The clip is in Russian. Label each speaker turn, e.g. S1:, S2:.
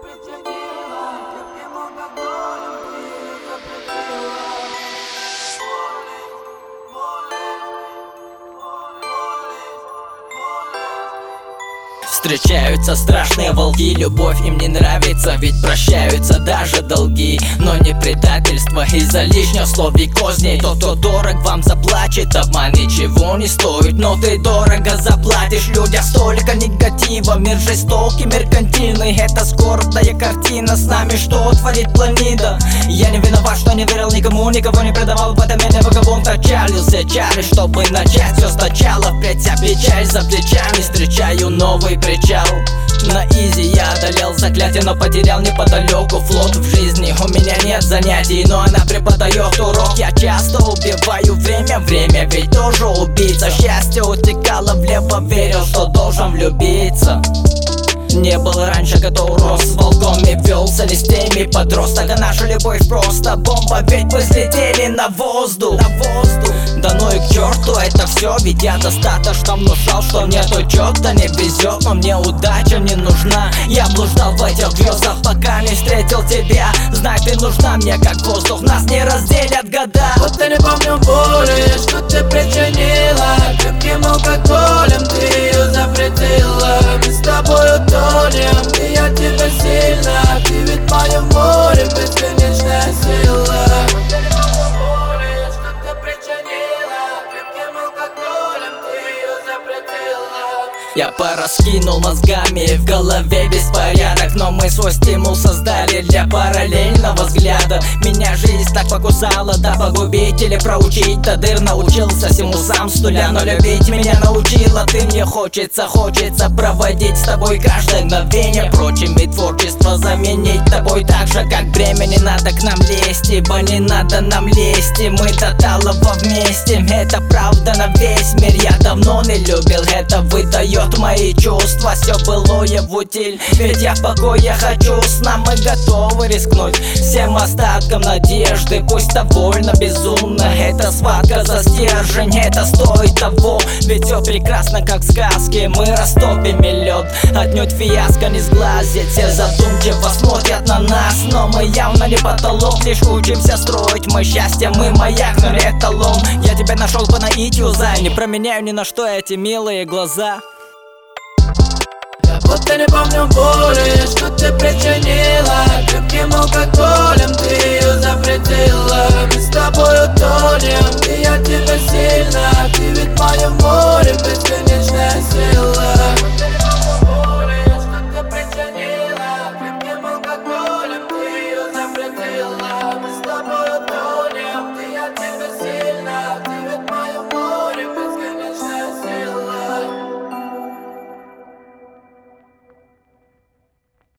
S1: причинила, крепким алкоголем ты ее запретила.
S2: Встречаются страшные волки, любовь им не нравится, ведь прощаются даже долги. Но не предательство из-за лишних слов и козней. Тот, кто дорог, вам заплачет, обман ничего не стоит. Но ты дорого заплатишь, людях столько негатива. Мир жестокий, меркантильный, это скорбная картина. С нами что творит планета? Я не виноват, что не верил никому, никого не предавал. В этом мире вагабунта чалился чары, чтобы начать все сначала. Впредь вся печаль за плечами, встречаю новый причал. На изи я одолел заклятие, но потерял неподалеку флот в жизни. У меня нет занятий, но она преподает урок. Я часто убиваю время ведь тоже убийца. Счастье утекало влево, верил, что должен влюбиться. Не был раньше готов, рос с волком и велся не с теми подросток. А наша любовь просто бомба, ведь мы взлетели на воздух. Да ну и к черту это все, ведь я достаточно внушал, что нету чё-то не везет. Но мне удача не нужна, я блуждал в этих грезах, пока не встретил тебя. Знай, ты нужна мне как воздух, нас не разделят года.
S1: Вот я не помню боли, что ты причинила, крепким алкоголем ты ее запретила. Мы с тобою тонем, и я тебя сильно, ты ведь мое море, бесконечная сила. Вот я не помню боли, что ты причинила, крепким алкоголем ты ее запретила.
S2: Я пораскинул мозгами, в голове беспорядок. Но мы свой стимул создали для параллельного взгляда. Меня жизнь так покусала, да погубить или проучить. До дыр научился всему сам с нуля, но любить меня научила ты. Мне хочется проводить с тобой каждое мгновение. Впрочем, и творчество заменить тобой так же, как бремя. Не надо к нам лезть, ибо не надо нам лезть. И мы до талого вместе, это правда на весь мир. Я давно не любил, это выдает мои чувства. Все былое в утиль, ведь я в покое хочу сна. Мы готовы рискнуть всем остатком надежды. Пусть довольно безумно, это схватка за стержень. Это стоит того, ведь все прекрасно как в сказке. Мы растопим лед, отнюдь фиаско не сглазит. Все задумчиво смотрят на нас, но мы явно не потолок. Лишь учимся строить мы счастье, мы маяк, но не эталон. Я тебя нашел по наитию, зай, не променяю ни на что эти милые глаза.
S1: Вот я не помню боли, что ты причинила, крепким алкоголем ты ее запретила. Мы с тобою тонем,